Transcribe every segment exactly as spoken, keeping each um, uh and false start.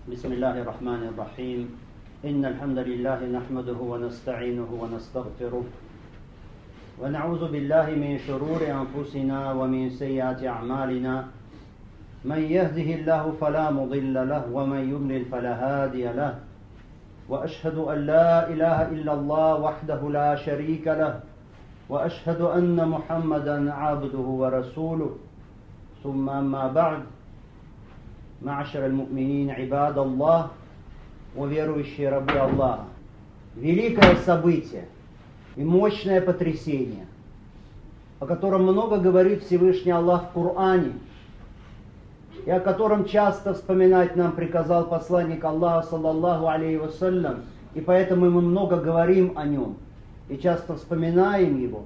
بسم الله الرحمن الرحيم إن الحمد لله نحمده ونستعينه ونستغفره ونعوذ بالله من شرور أنفسنا ومن سيئات أعمالنا من يهده الله فلا مضل له ومن يضلل فلا هادي له وأشهد أن لا إله إلا الله وحده لا شريك له وأشهد أن محمدا عبده ورسوله ثم أما بعد معشر المؤمنين عباد الله, о верующие рабы Аллаха, великое событие и мощное потрясение, о котором много говорит Всевышний Аллах в Коране, и о котором часто вспоминать нам приказал посланник Аллаха, саллаллаху алейхи вассалям, и поэтому мы много говорим о нем и часто вспоминаем его.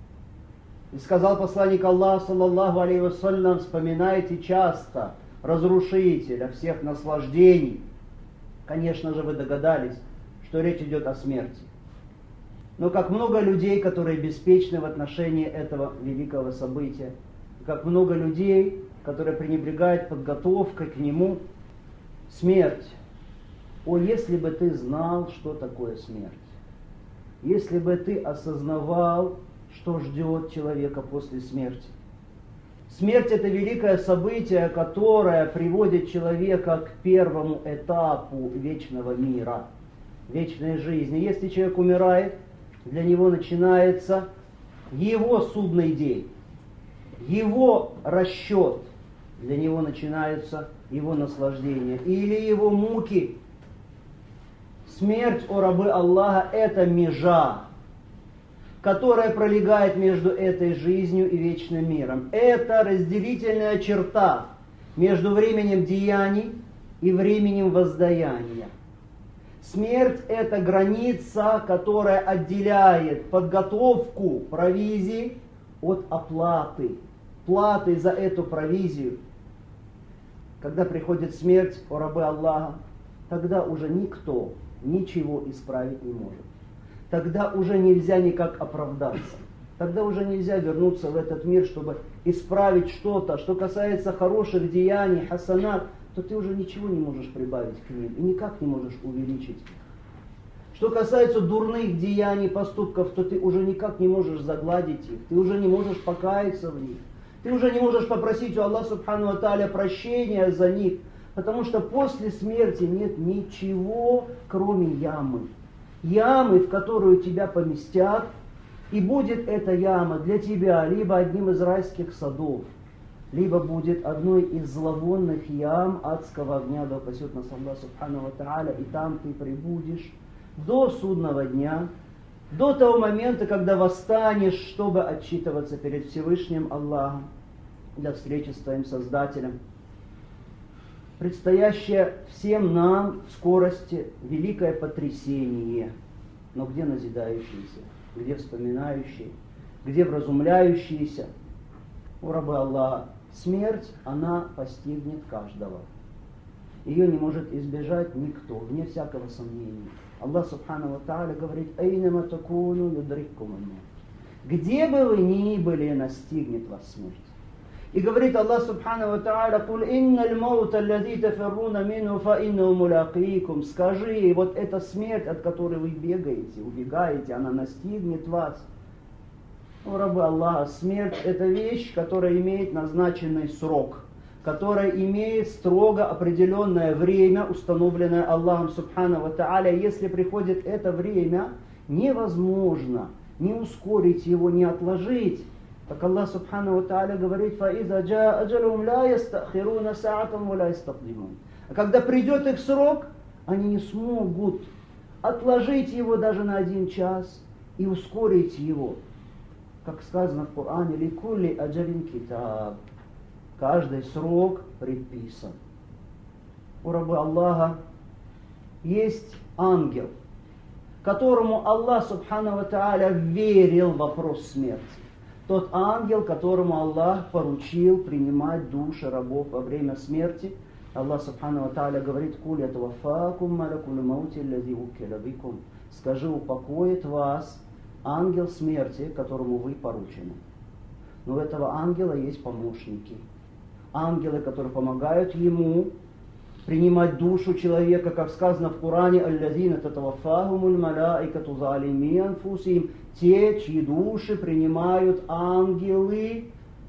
И сказал посланник Аллаха, саллаллаху алейхи вассалям: вспоминайте часто разрушителя всех наслаждений. Конечно же, вы догадались, что речь идет о смерти. Но как много людей, которые беспечны в отношении этого великого события, как много людей, которые пренебрегают подготовкой к нему, смерть. О, если бы ты знал, что такое смерть, если бы ты осознавал, что ждет человека после смерти. Смерть — это великое событие, которое приводит человека к первому этапу вечного мира, вечной жизни. Если человек умирает, для него начинается его судный день, его расчет, для него начинаются его наслаждения или его муки. Смерть, о рабы Аллаха, это межа, которая пролегает между этой жизнью и вечным миром. Это разделительная черта между временем деяний и временем воздаяния. Смерть — это граница, которая отделяет подготовку провизии от оплаты, платы за эту провизию. Когда приходит смерть, о рабы Аллаха, тогда уже никто ничего исправить не может. Тогда уже нельзя никак оправдаться. Тогда уже нельзя вернуться в этот мир, чтобы исправить что-то. Что касается хороших деяний, хасанат, то ты уже ничего не можешь прибавить к ним и никак не можешь увеличить их. Что касается дурных деяний, поступков, то ты уже никак не можешь загладить их. Ты уже не можешь покаяться в них. Ты уже не можешь попросить у Аллаха субхану ва тааля прощения за них. Потому что после смерти нет ничего, кроме ямы. Ямы, в которую тебя поместят, и будет эта яма для тебя либо одним из райских садов, либо будет одной из зловонных ям адского огня, да упасет нас Аллах субхану ва тааля, и там ты пребудешь до судного дня, до того момента, когда восстанешь, чтобы отчитываться перед Всевышним Аллахом для встречи с твоим Создателем. Предстоящее всем нам в скорости великое потрясение. Но где назидающиеся, где вспоминающие, где вразумляющиеся? О рабы Аллаха, смерть, она постигнет каждого. Ее не может избежать никто, вне всякого сомнения. Аллах субхану ва тааля говорит: «Айнама такуну юдриккум аль-маут». Где бы вы ни были, настигнет вас смерть. И говорит Аллах субхану ва тааля: «Куль инналь маута аллази тафирруна минху фа иннаху мулакикум». Скажи, вот эта смерть, от которой вы бегаете, убегаете, она настигнет вас. О рабы Аллаха, смерть — это вещь, которая имеет назначенный срок, которая имеет строго определенное время, установленное Аллахом субхану ва тааля. Если приходит это время, невозможно не ускорить его, не отложить. Так Аллах субхану ва тааля говорит: «Фаиза джаа аджалухум ла ястахируна саатан ва ла ястакдимун». А когда придет их срок, они не смогут отложить его даже на один час и ускорить его. Как сказано в Коране: «Ликулли аджалин китаб». Каждый срок предписан. У рабы Аллаха есть ангел, которому Аллах субхану ва тааля верил в вопрос смерти. Тот ангел, которому Аллах поручил принимать души рабов во время смерти. Аллах субхану ва тааля говорит: «Куль ятаваффакум малакуль маути аллази вуккиля бикум». Скажи, упокоит вас ангел смерти, которому вы поручены. Но у этого ангела есть помощники. Ангелы, которые помогают ему принимать душу человека, как сказано в Коране: «Аллазина татаваффахумуль малаикату залими анфусихим», те, чьи души принимают ангелы,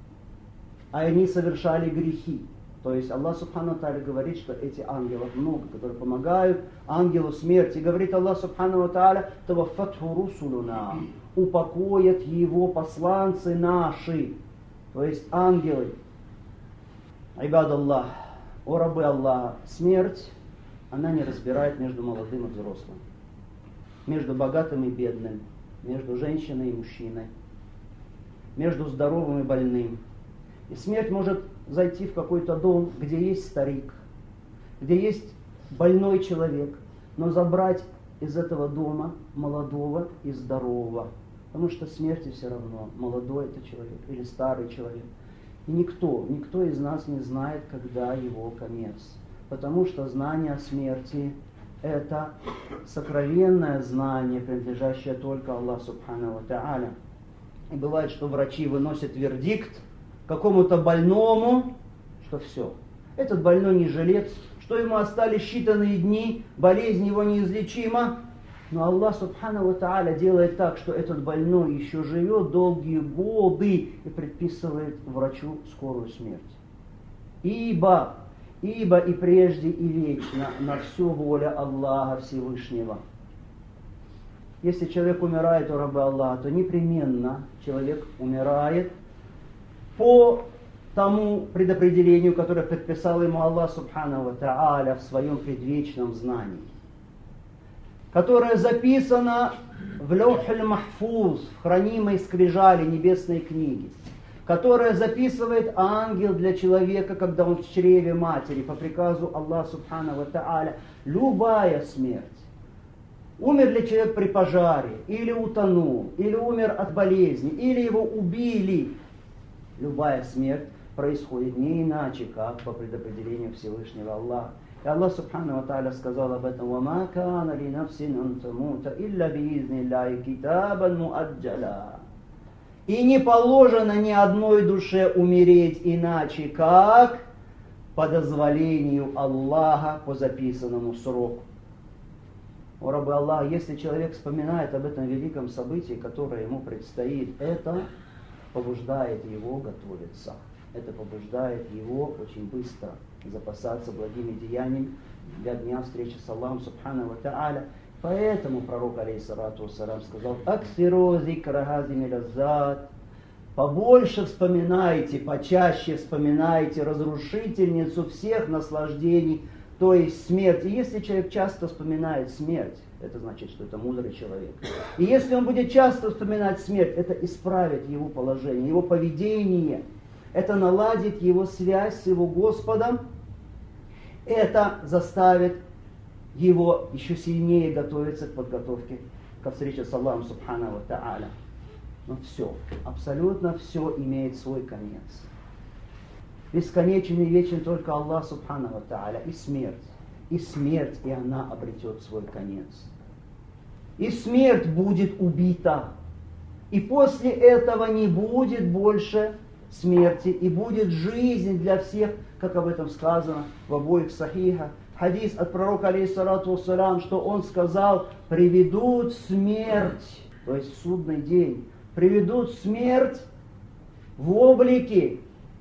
а они совершали грехи. То есть Аллах Субхану Тааля говорит, что эти ангелов много, которые помогают ангелу смерти. Говорит Аллах Субхану Тааля: «Таваффатху русулуна», упокоят его посланцы наши, то есть ангелы. Айбад Аллах, о рабы Аллаха, смерть, она не разбирает между молодым и взрослым, между богатым и бедным, между женщиной и мужчиной, между здоровым и больным. И смерть может зайти в какой-то дом, где есть старик, где есть больной человек, но забрать из этого дома молодого и здорового. Потому что смерти все равно, молодой это человек или старый человек. И никто, никто из нас не знает, когда его конец. Потому что знание о смерти – это сокровенное знание, принадлежащее только Аллаху Субхану ва Тааля. И бывает, что врачи выносят вердикт какому-то больному, что все, этот больной не жилец, что ему остались считанные дни, болезнь его неизлечима. Но Аллах Субхану ва Тааля делает так, что этот больной еще живет долгие годы и предписывает врачу скорую смерть. Ибо, ибо и прежде, и вечно на всю воля Аллаха Всевышнего. Если человек умирает у раба Аллаха, то непременно человек умирает по тому предопределению, которое предписал ему Аллах Субхану ва Тааля в своем предвечном знании, которое записано в Лаухуль Махфуз, в хранимой скрижали небесной книги, которое записывает ангел для человека, когда он в чреве матери, по приказу Аллаха Субхану ва Тааля. Любая смерть. Умер ли человек при пожаре, или утонул, или умер от болезни, или его убили. Любая смерть происходит не иначе, как по предопределению Всевышнего Аллаха. И Аллах Субхану ва Тааля сказал об этом: «Вама кана ли нафсин ан тамута илля биизни Аллахи китабан муаджаля». И не положено ни одной душе умереть иначе, как по дозволению Аллаха по записанному сроку. О рабы Аллаха, если человек вспоминает об этом великом событии, которое ему предстоит, это побуждает его готовиться. Это побуждает его очень быстро запасаться благими деяниями для дня встречи с Аллахом Субхану ва Тааля. Поэтому пророк, алейхиссалату вассалям, сказал: «Аксиру зикра хазими лаззат». Побольше вспоминайте, почаще вспоминайте разрушительницу всех наслаждений, то есть смерть. И если человек часто вспоминает смерть, это значит, что это мудрый человек. И если он будет часто вспоминать смерть, это исправит его положение, его поведение. Это наладит его связь с его Господом. Это заставит его еще сильнее готовиться к подготовке ко встрече с Аллахом Субхану ва Тааля. Но все, абсолютно все имеет свой конец. Бесконечен и вечен только Аллах Субхану ва Тааля. И смерть. И смерть, и она обретет свой конец. И смерть будет убита. И после этого не будет больше смерти. И будет жизнь для всех, как об этом сказано в обоих сахихах. Хадис от пророка, алейхиссалату вассалям, что он сказал: приведут смерть, то есть в судный день, приведут смерть в облике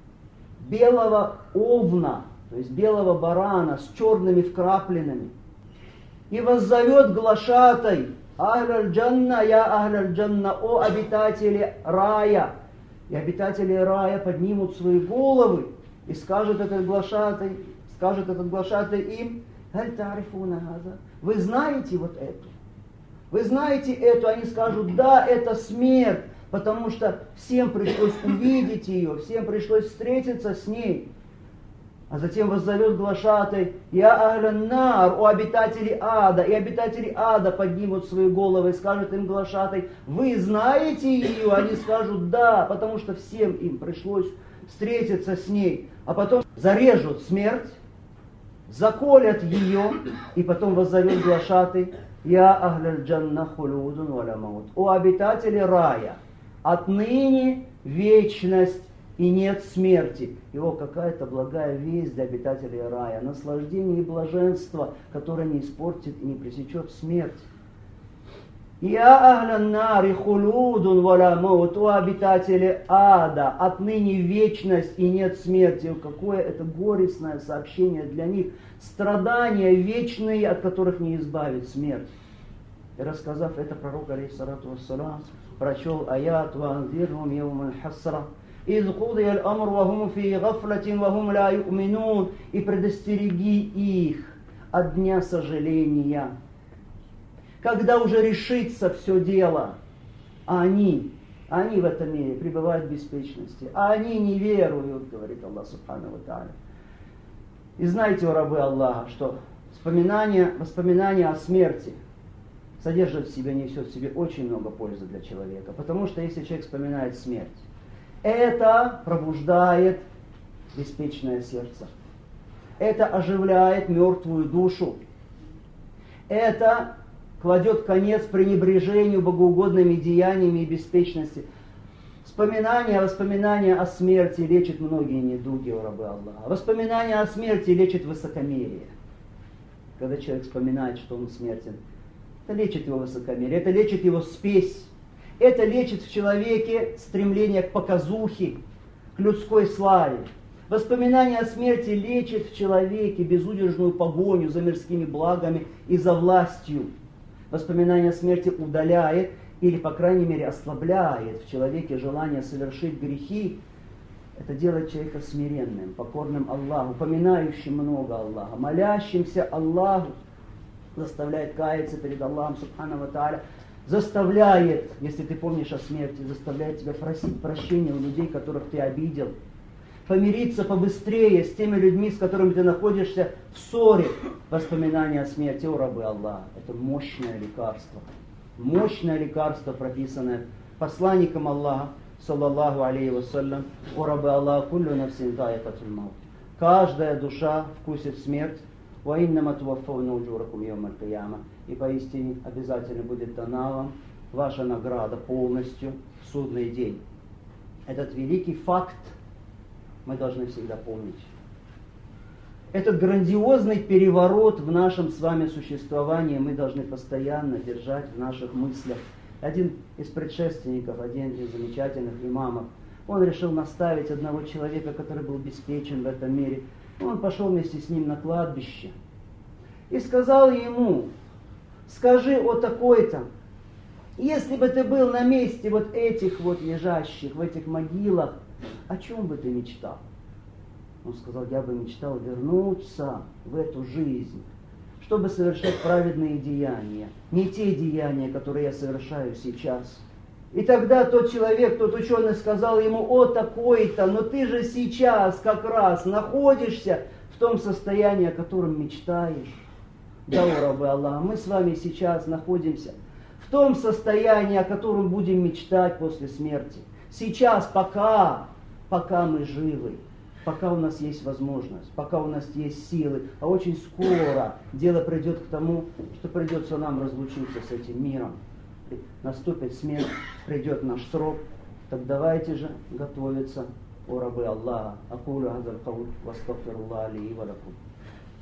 белого овна, то есть белого барана с черными вкрапленными, и воззовет глашатай: «Ахляль джанна, я ахляль джанна», о обитатели рая. И обитатели рая поднимут свои головы, и скажет этот глашатай, скажет этот глашатай им: «Халь та'рифуна хаза». Вы знаете вот эту? Вы знаете эту? Они скажут: да, это смерть, потому что всем пришлось увидеть ее, всем пришлось встретиться с ней. А затем воззовет глашатай: «Я ахлян нар», о обитатели ада. И обитатели ада поднимут свои головы, и скажет им глашатай: вы знаете ее? Они скажут: да, потому что всем им пришлось встретиться с ней. А потом зарежут смерть, заколят ее, и потом воззовет глашатай: «Я ахляль джанна хулудун валя маут», о обитатели рая, отныне вечность и нет смерти. И о, какая-то благая весть для обитателей рая, наслаждение и блаженство, которое не испортит и не пресечет смерть. Я ахляннари хулудун валя маут, о обитатели ада, отныне вечность и нет смерти. Какое это горестное сообщение для них. Страдания вечные, от которых не избавит смерть. И рассказав это, пророк, алейхиссалату вассалам, прочел аят «Ванзирхум яумаль хасра». «Из кудия аль-амр вахум фи гафлатин вахум ля ю'минун». И предостереги их от дня сожаления, когда уже решится все дело, а они, они в этом мире пребывают в беспечности, а они не веруют, говорит Аллах Субхану ва Тааля. И знаете, о рабы Аллаха, что воспоминание, воспоминание о смерти содержит в себе, несет в себе очень много пользы для человека. Потому что если человек вспоминает смерть, это пробуждает беспечное сердце. Это оживляет мертвую душу. Это кладет конец пренебрежению богоугодными деяниями и беспечности. Вспоминание, воспоминание о смерти лечит многие недуги, о рабы Аллаха. Воспоминание о смерти лечит высокомерие. Когда человек вспоминает, что он смертен, это лечит его высокомерие, это лечит его спесь. Это лечит в человеке стремление к показухе, к людской славе. Воспоминание о смерти лечит в человеке безудержную погоню за мирскими благами и за властью. Воспоминание о смерти удаляет или, по крайней мере, ослабляет в человеке желание совершить грехи. Это делает человека смиренным, покорным Аллаху, поминающим много Аллаха, молящимся Аллаху, заставляет каяться перед Аллахом Субхану ва Тааля, заставляет, если ты помнишь о смерти, заставляет тебя просить прощения у людей, которых ты обидел, помириться побыстрее с теми людьми, с которыми ты находишься в ссоре. Воспоминания о смерти, о рабы Аллаха, это мощное лекарство. Мощное лекарство, прописанное посланником Аллаха, саллаллаху алейхи вассалям, о рабы Аллаха, куллю нафсин заикатуль маут. Каждая душа вкусит смерть, ва иннама туаффауна уджуракум йаумаль кияма. И поистине обязательно будет дана вам ваша награда полностью в судный день. Этот великий факт мы должны всегда помнить. Этот грандиозный переворот в нашем с вами существовании мы должны постоянно держать в наших мыслях. Один из предшественников, один из замечательных имамов, он решил наставить одного человека, который был обеспечен в этом мире. Он пошел вместе с ним на кладбище и сказал ему: скажи о такой-то, если бы ты был на месте вот этих вот лежащих в этих могилах, о чем бы ты мечтал? Он сказал: я бы мечтал вернуться в эту жизнь, чтобы совершать праведные деяния, не те деяния, которые я совершаю сейчас. И тогда тот человек, тот ученый сказал ему: о такой-то, но ты же сейчас как раз находишься в том состоянии, о котором мечтаешь. Да, о рабы Аллаха, мы с вами сейчас находимся в том состоянии, о котором будем мечтать после смерти. Сейчас, пока, пока мы живы, пока у нас есть возможность, пока у нас есть силы, а очень скоро дело придет к тому, что придется нам разлучиться с этим миром. Наступит смерть, придет наш срок, так давайте же готовиться, о рабы Аллаха. Акулю хазаль кауль, вастагфируллаха ли ва лакум.